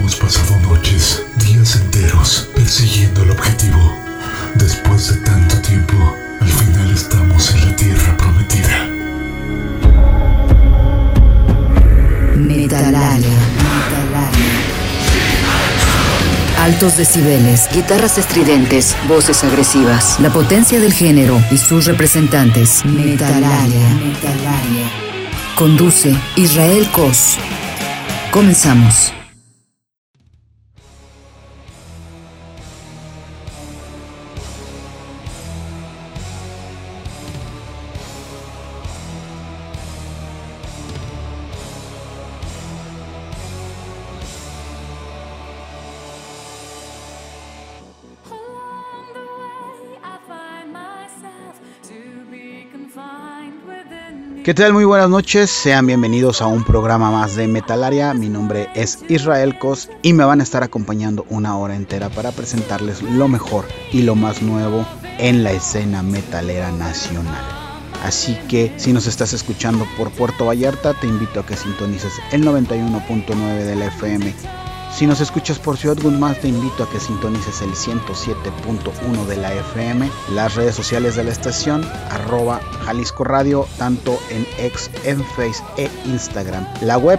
Hemos pasado noches, días enteros, persiguiendo el objetivo. Después de tanto tiempo, al final estamos en la tierra prometida. Metalaria. Altos decibeles, guitarras estridentes, voces agresivas, la potencia del género y sus representantes. Metalaria. Conduce Israel Cos. Comenzamos. ¿Qué tal? Muy buenas noches, sean bienvenidos a un programa más de Metalaria. Mi nombre es Israel Cos y me van a estar acompañando una hora entera para presentarles lo mejor y lo más nuevo en la escena metalera nacional. Así que si nos estás escuchando por Puerto Vallarta, te invito a que sintonices el 91.9 de la FM. Si nos escuchas por Ciudad Guzmán, te invito a que sintonices el 107.1 de la FM. Las redes sociales de la estación, @Jalisco Radio, tanto en X, en Face e Instagram. La web,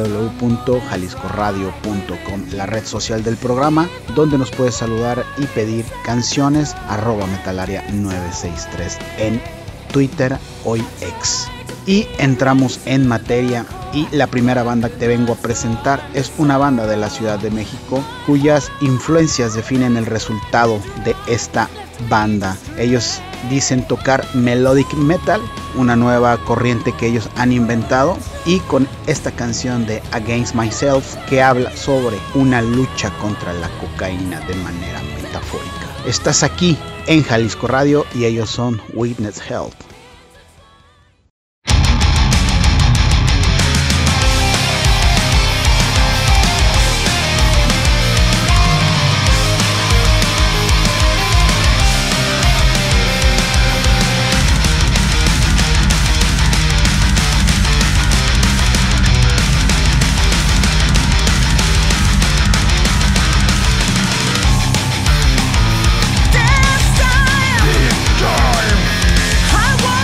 www.jaliscoradio.com. La red social del programa, donde nos puedes saludar y pedir canciones, @Metalaria963 en Twitter, hoy X. Y entramos en materia, y la primera banda que te vengo a presentar es una banda de la Ciudad de México cuyas influencias definen el resultado de esta banda. Ellos dicen tocar melodic metal, una nueva corriente que ellos han inventado, y con esta canción de Against Myself, que habla sobre una lucha contra la cocaína de manera metafórica. Estás aquí en Jalisco Radio y ellos son Witness Health. I want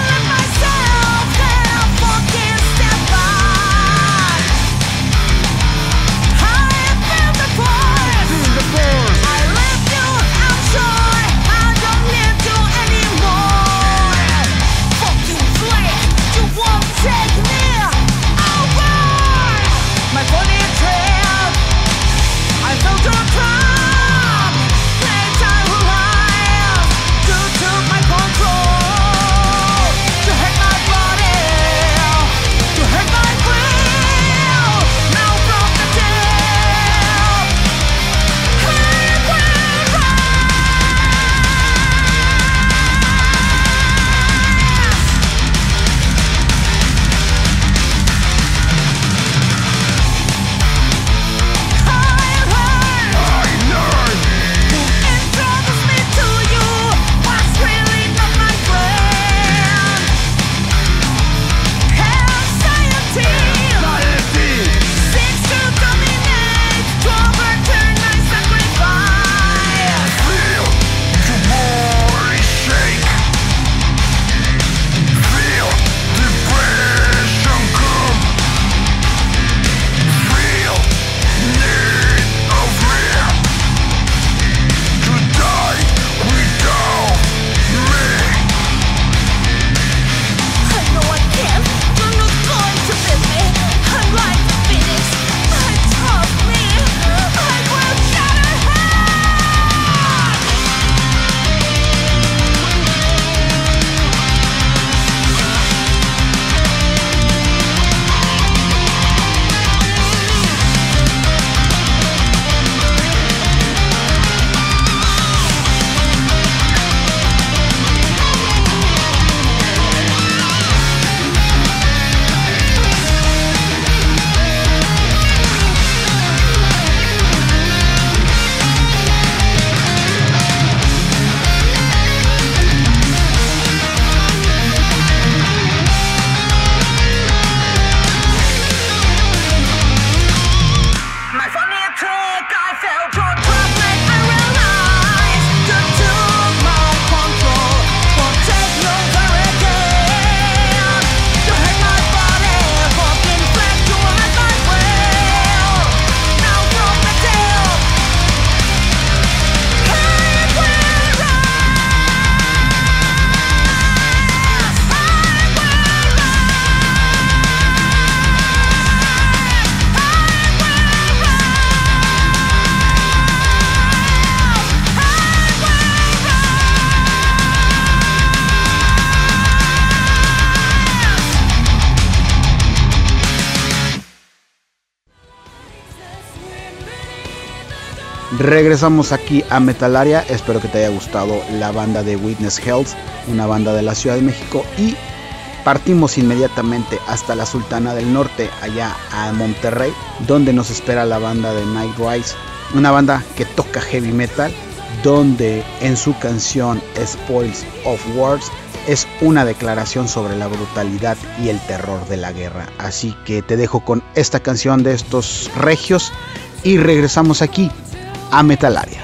Regresamos aquí a Metalaria. Espero que te haya gustado la banda de Witness Health, una banda de la Ciudad de México, y partimos inmediatamente hasta la Sultana del Norte, allá a Monterrey, donde nos espera la banda de Nightrise, una banda que toca heavy metal, donde en su canción Spoils of Wars es una declaración sobre la brutalidad y el terror de la guerra. Así que te dejo con esta canción de estos regios y regresamos aquí a Metalaria.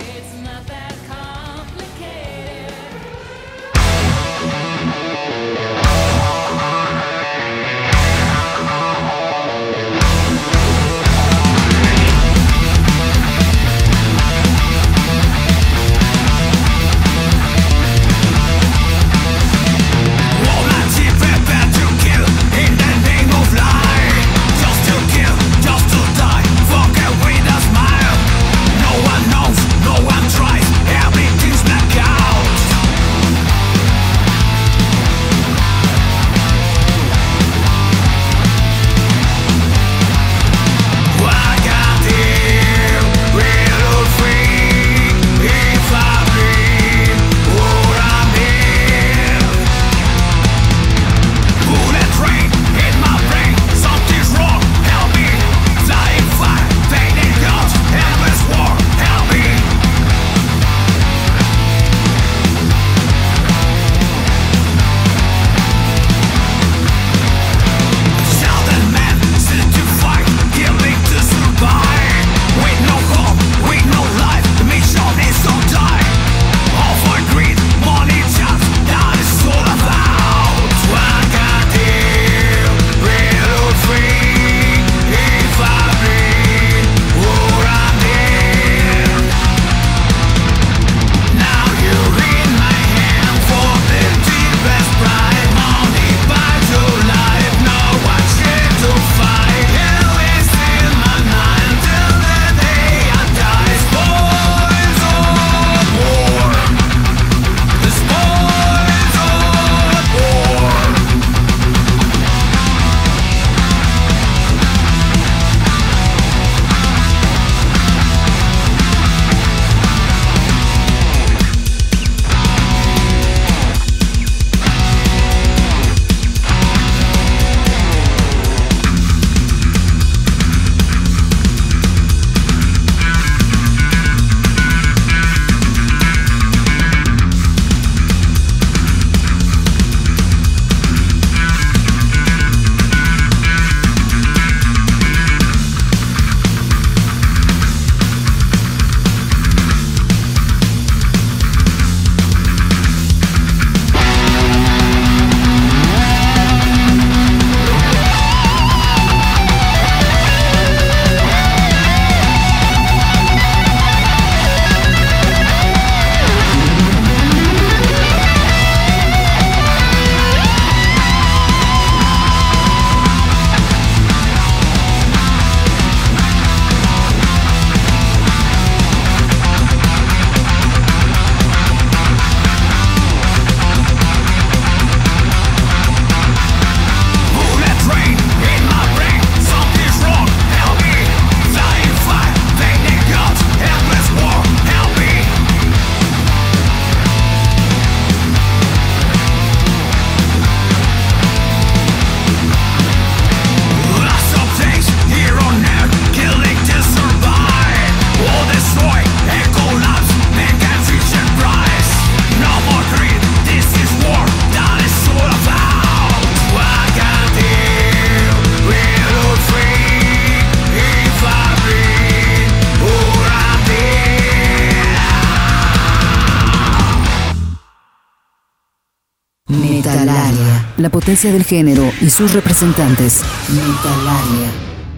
Metalaria, la potencia del género y sus representantes. Metalaria.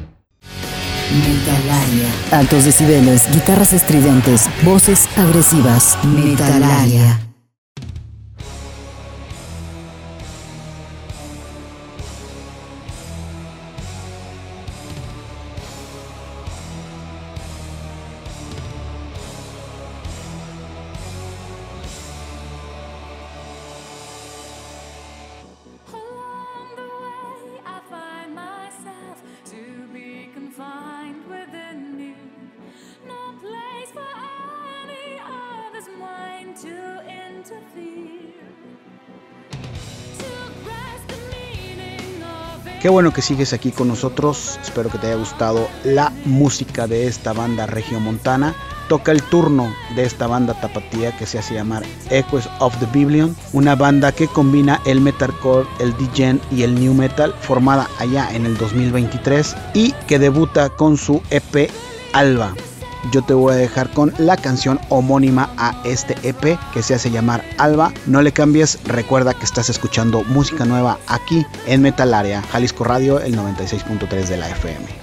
Metalaria. Altos decibeles, guitarras estridentes, voces agresivas. Metalaria. Find within you no place for Qué bueno que sigues aquí con nosotros. Espero que te haya gustado la música de esta banda regiomontana. Toca el turno de esta banda tapatía que se hace llamar Echoes of the Biblion, una banda que combina el metalcore, el djent y el new metal, formada allá en el 2023 y que debuta con su EP Alba. Yo te voy a dejar con la canción homónima a este EP que se hace llamar Alba. No le cambies, recuerda que estás escuchando música nueva aquí en Metalaria, Jalisco Radio, el 96.3 de la FM.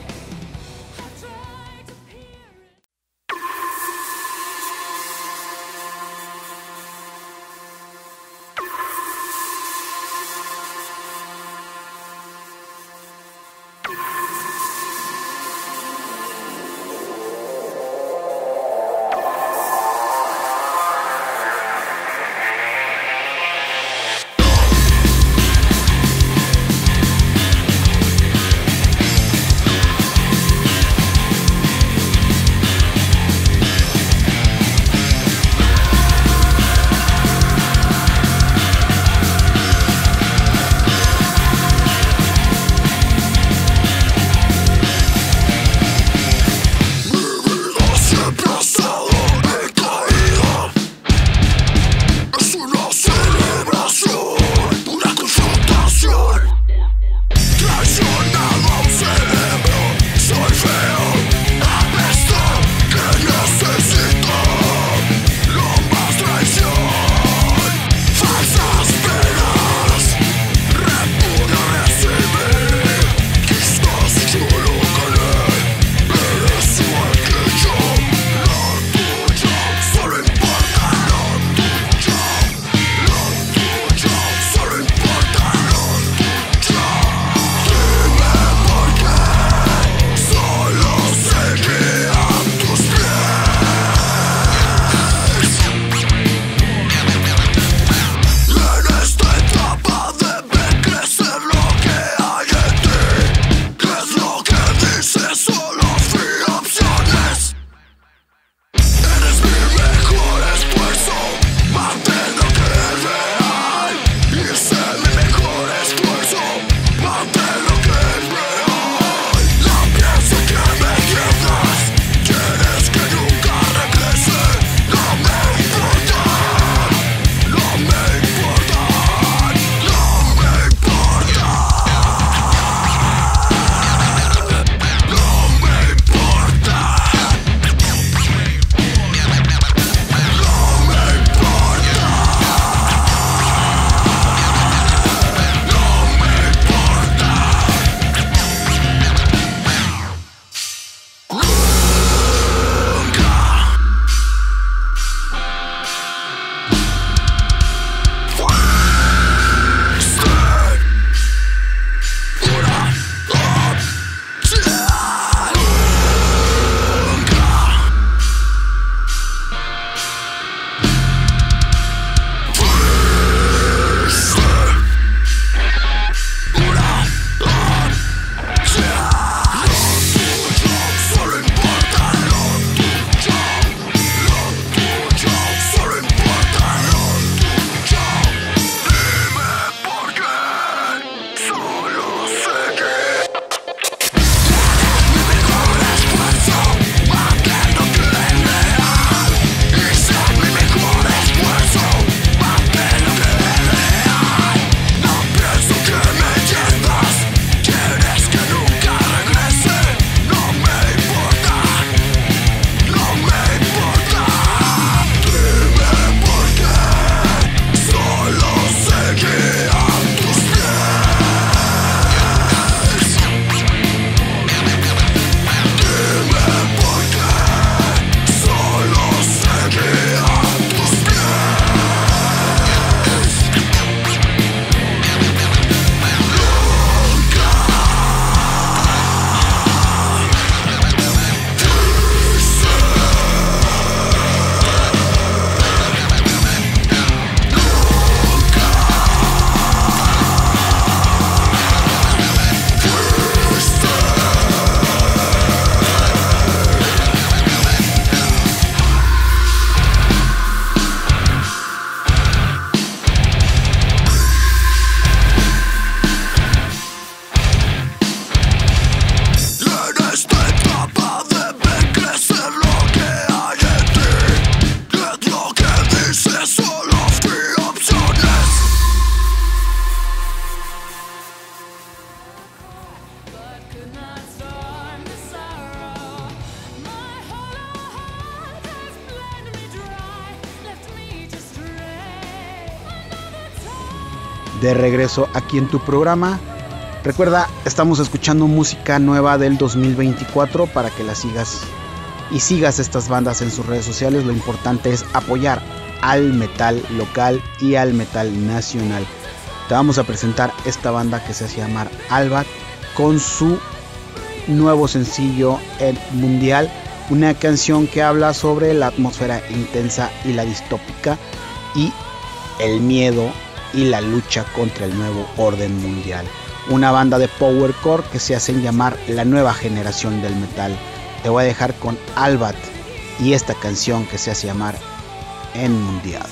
de regreso aquí en tu programa. Recuerda, estamos escuchando música nueva del 2024 para que la sigas y sigas estas bandas en sus redes sociales. Lo importante es apoyar al metal local y al metal nacional. Te vamos a presentar esta banda que se hace llamar Albat con su nuevo sencillo El Mundial, una canción que habla sobre la atmósfera intensa y la distópica y el miedo y la lucha contra el nuevo orden mundial. Una banda de powercore que se hacen llamar la nueva generación del metal. Te voy a dejar con Albat y esta canción que se hace llamar El Mundial.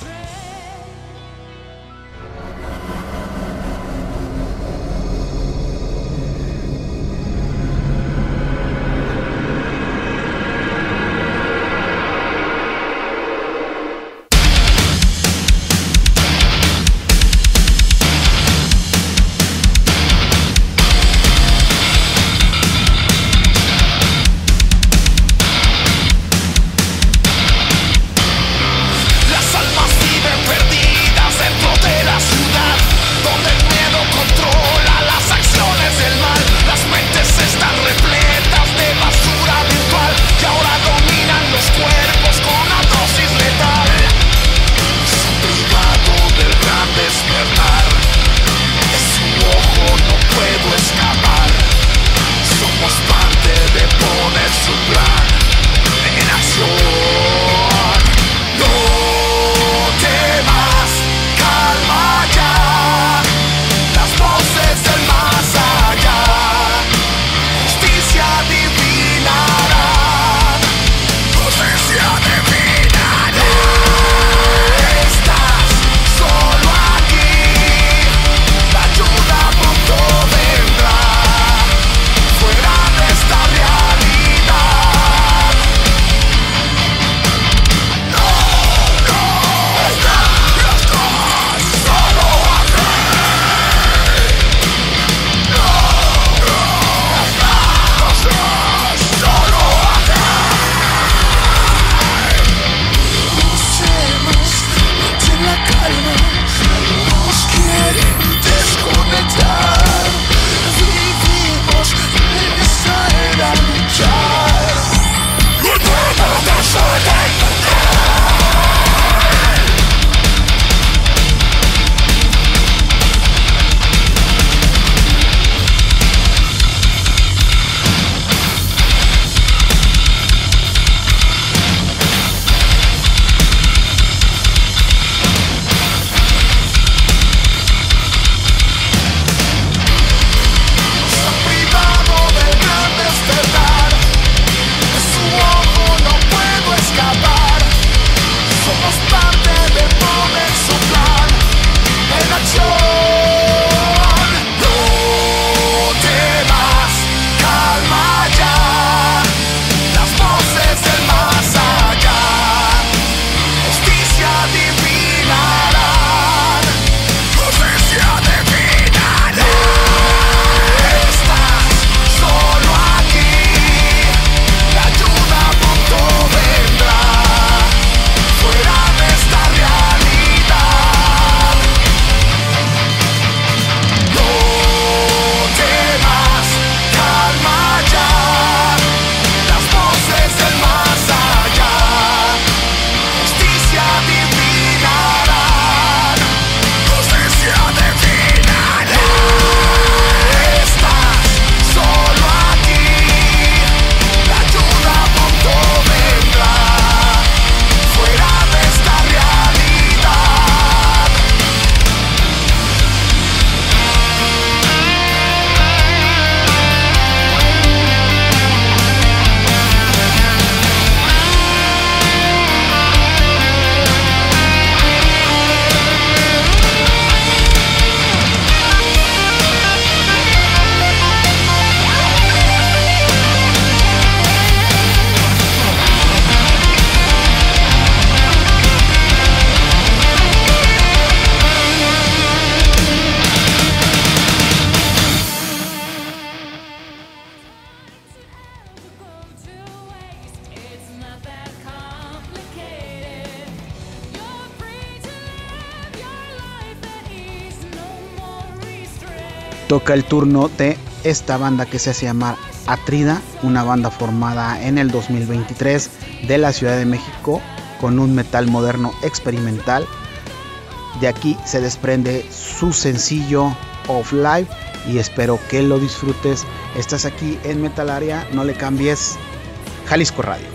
Las almas toca el turno de esta banda que se hace llamar Atrida, una banda formada en el 2023 de la Ciudad de México con un metal moderno experimental. De aquí se desprende su sencillo Of Life y espero que lo disfrutes. Estás aquí en Metalaria, no le cambies. Jalisco Radio.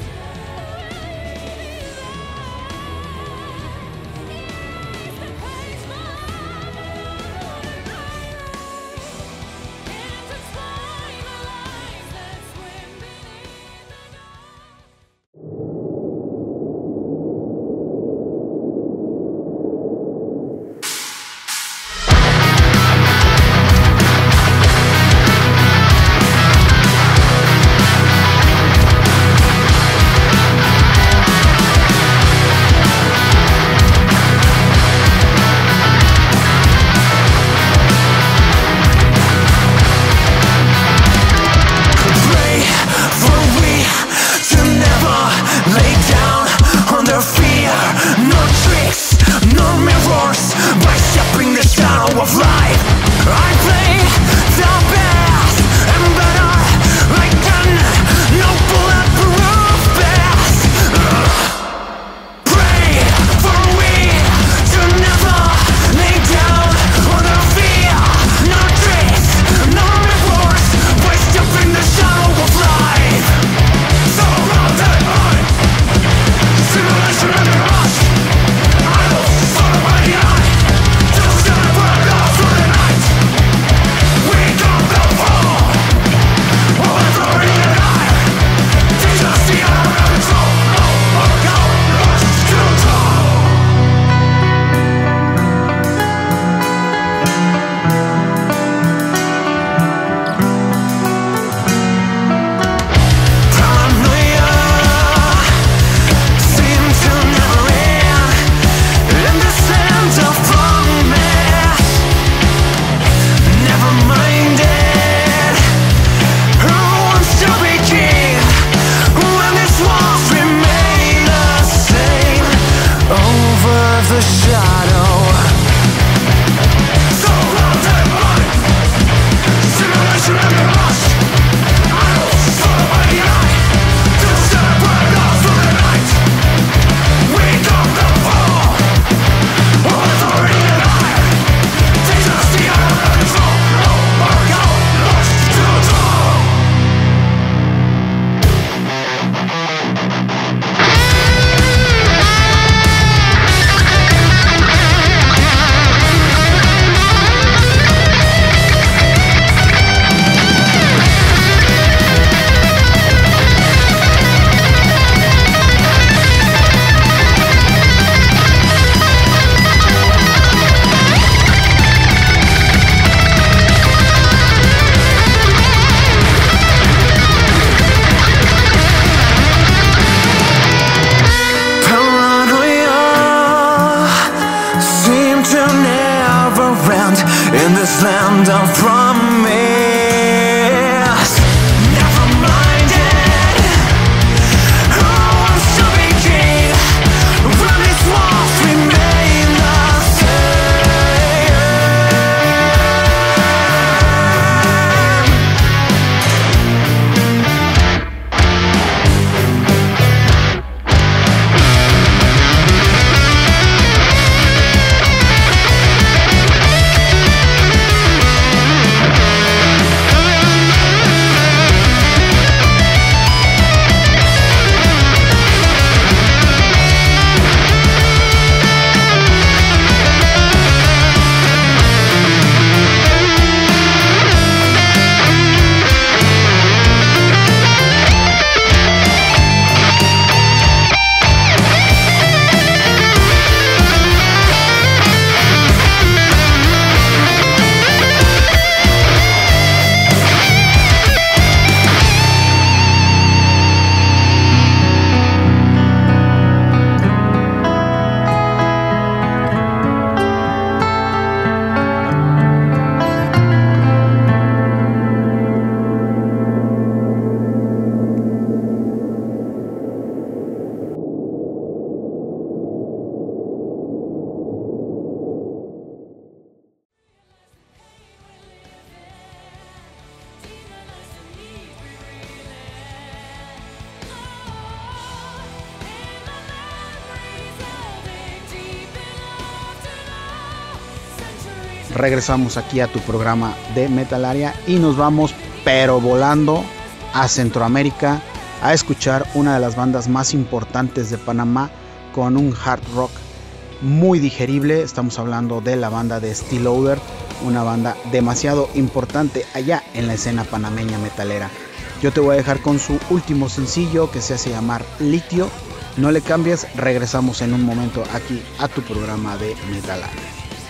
regresamos aquí a tu programa de Metalaria y nos vamos pero volando a Centroamérica a escuchar una de las bandas más importantes de Panamá con un hard rock muy digerible. Estamos hablando de la banda de Steel Loader, una banda demasiado importante allá en la escena panameña metalera. Yo te voy a dejar con su último sencillo que se hace llamar Litio. No le cambies, regresamos en un momento aquí a tu programa de Metalaria.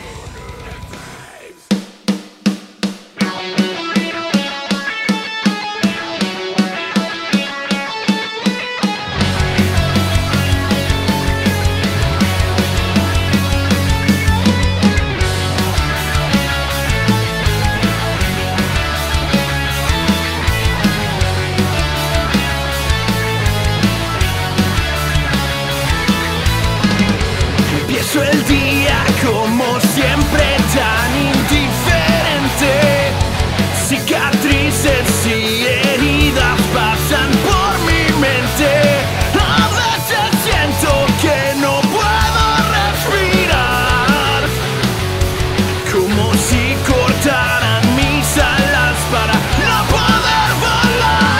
El día como siempre tan indiferente, cicatrices y heridas pasan por mi mente. A veces siento que no puedo respirar, como si cortaran mis alas para no poder volar.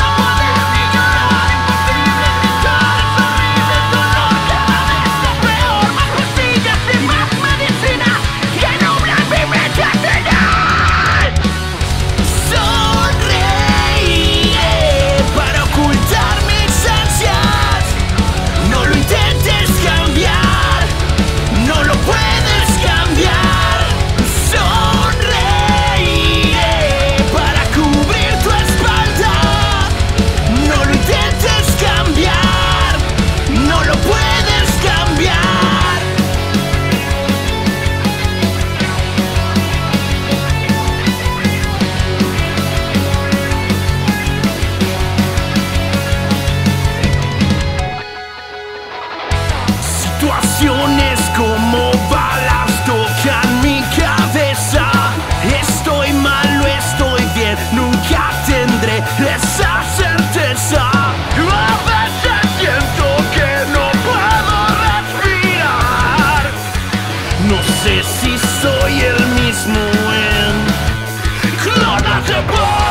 Como balas tocan mi cabeza. Estoy mal o estoy bien, nunca tendré esa certeza. A veces siento que no puedo respirar. No sé si soy el mismo en Clonas de Pop.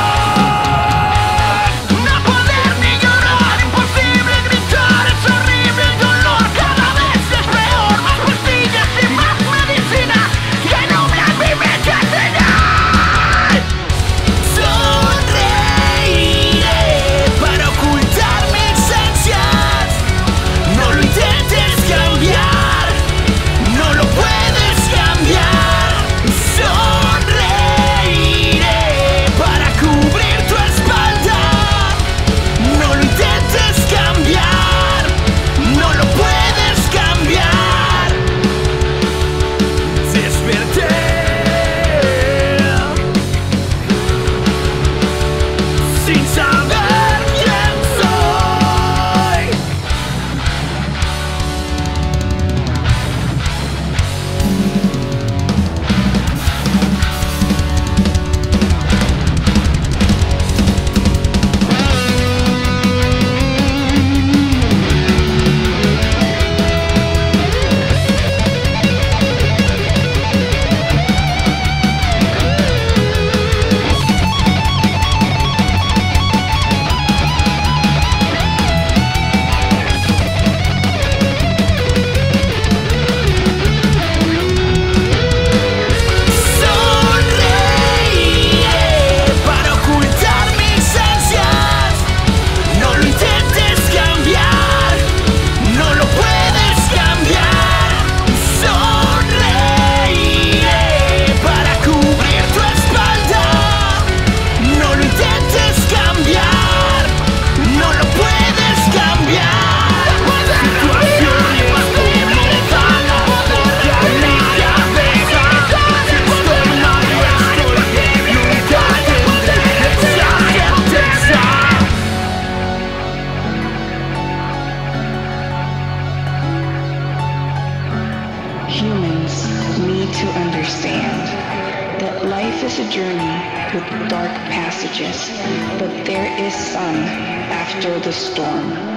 But there is sun after the storm.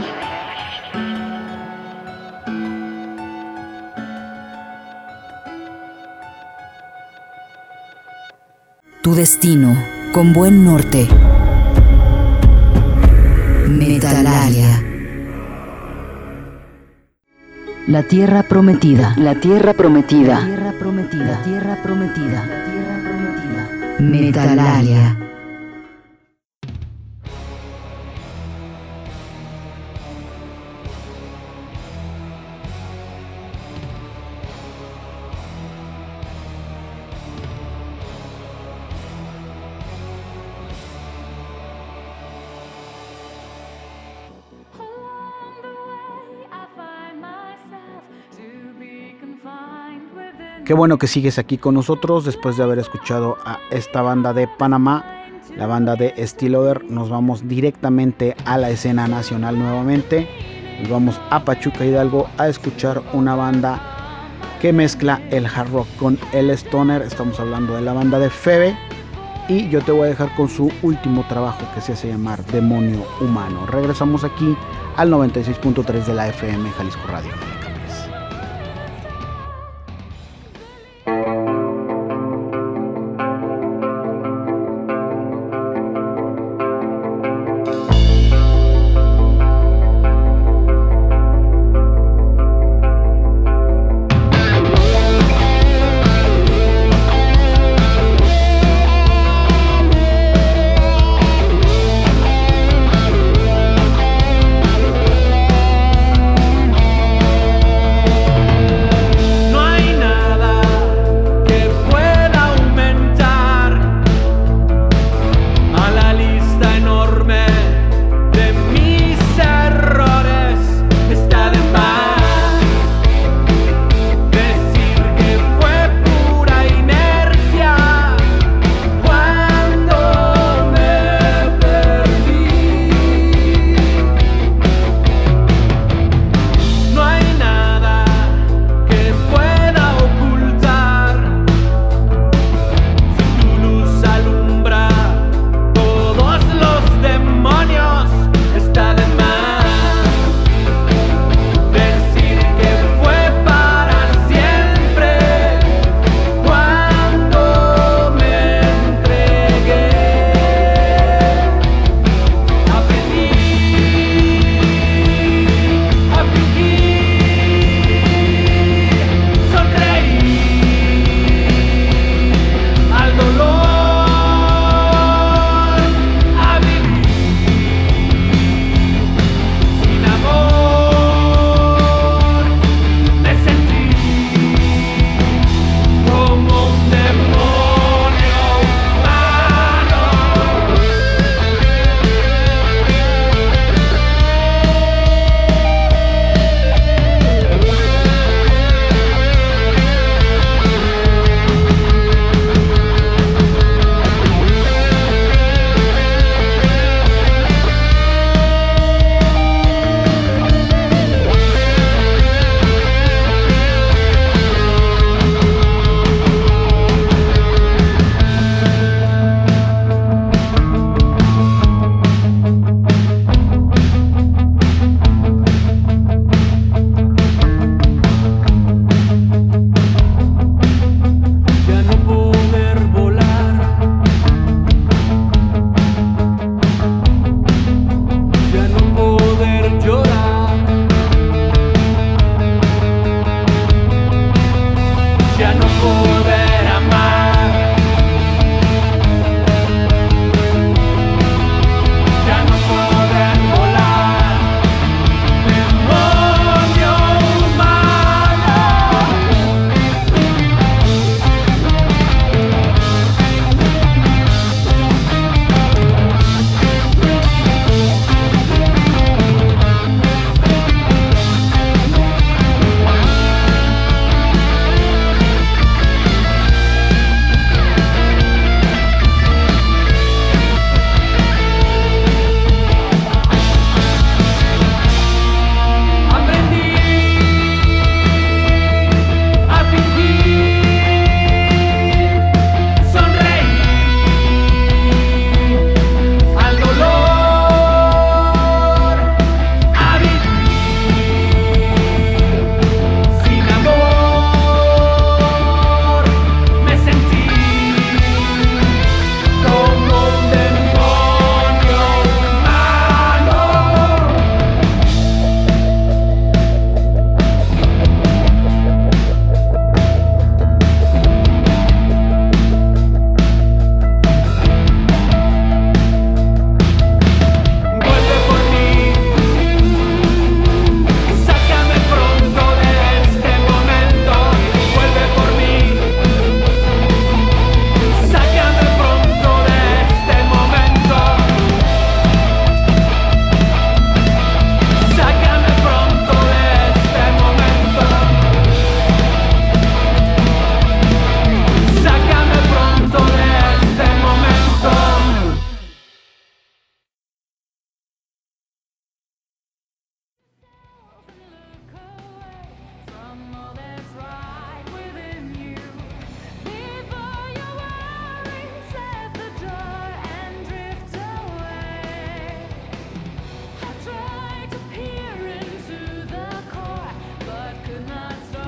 Tu destino con buen norte. Metalaria. La tierra prometida. La tierra prometida. La tierra prometida. La tierra prometida. La tierra prometida. Metalaria. Qué bueno que sigues aquí con nosotros después de haber escuchado a esta banda de Panamá, la banda de Stilover. Nos vamos directamente a la escena nacional nuevamente. Nos vamos a Pachuca, Hidalgo, a escuchar una banda que mezcla el hard rock con el stoner. Estamos hablando de la banda de Febe. Y yo te voy a dejar con su último trabajo que se hace llamar Demonio Humano. Regresamos aquí al 96.3 de la FM Jalisco Radio.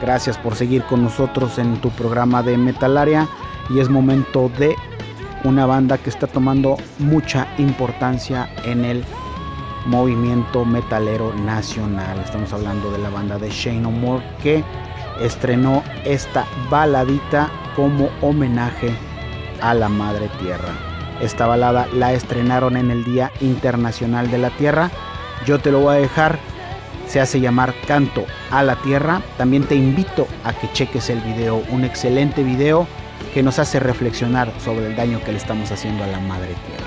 Gracias por seguir con nosotros en tu programa de Metalaria, y es momento de una banda que está tomando mucha importancia en el movimiento metalero nacional. Estamos hablando de la banda de Shane No More, que estrenó esta baladita como homenaje a la Madre Tierra. Esta balada la estrenaron en el Día Internacional de la Tierra. Yo te lo voy a dejar. Se hace llamar Canto a la Tierra. También te invito a que cheques el video, un excelente video que nos hace reflexionar sobre el daño que le estamos haciendo a la Madre Tierra.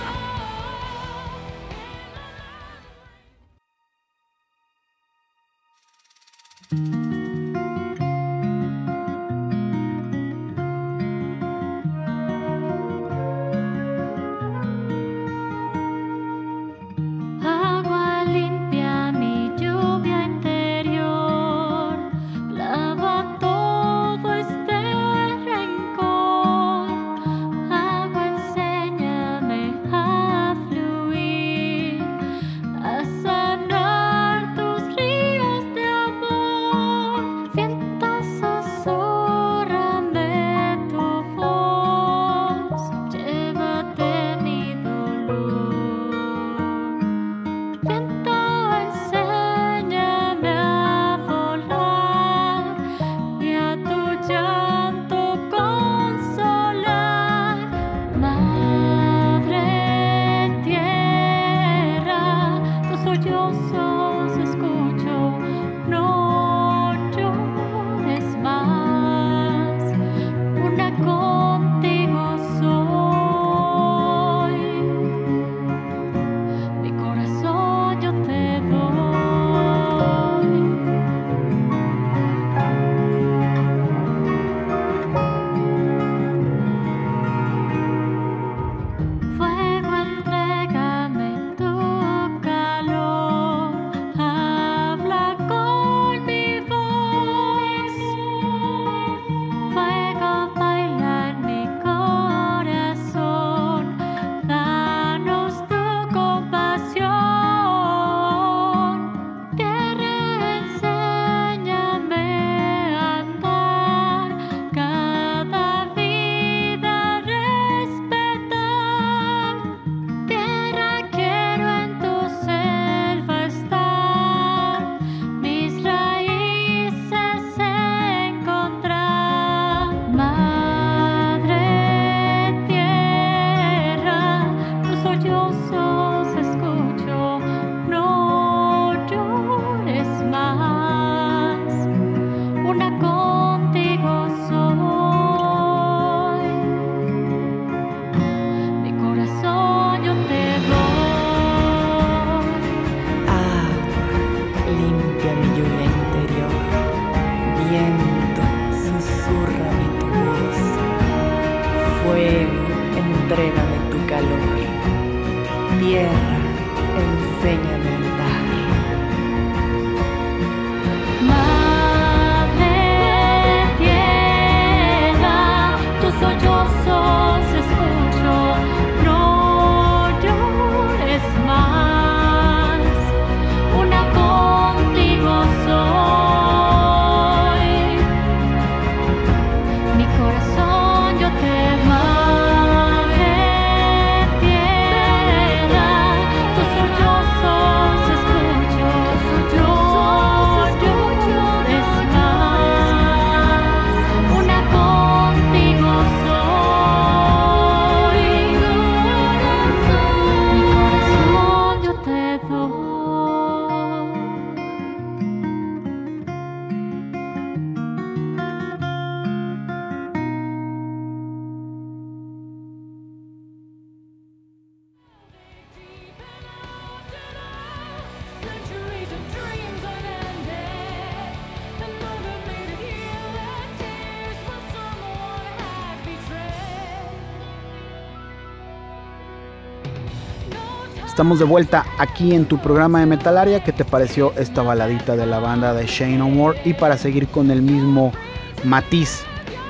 Estamos de vuelta aquí en tu programa de Metalaria. ¿Qué te pareció esta baladita de la banda de Shane No More? Y para seguir con el mismo matiz,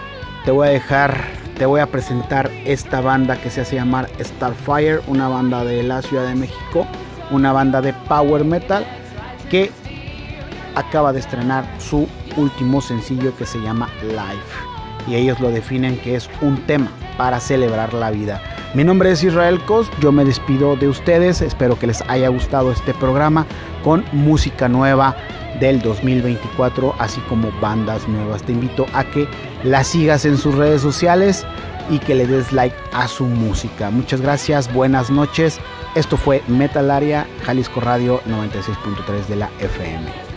te voy a presentar esta banda que se hace llamar Starfire, una banda de la Ciudad de México, una banda de power metal que acaba de estrenar su último sencillo que se llama Life, y ellos lo definen que es un tema para celebrar la vida. Mi nombre es Israel Cos, yo me despido de ustedes, espero que les haya gustado este programa con música nueva del 2024, así como bandas nuevas. Te invito a que la sigas en sus redes sociales y que le des like a su música. Muchas gracias, buenas noches. Esto fue Metalaria, Jalisco Radio 96.3 de la FM.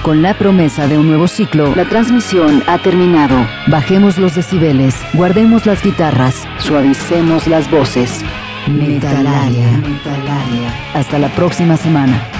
con la promesa de un nuevo ciclo, la transmisión ha terminado. Bajemos los decibeles, guardemos las guitarras, suavicemos las voces. Metalaria. Hasta la próxima semana.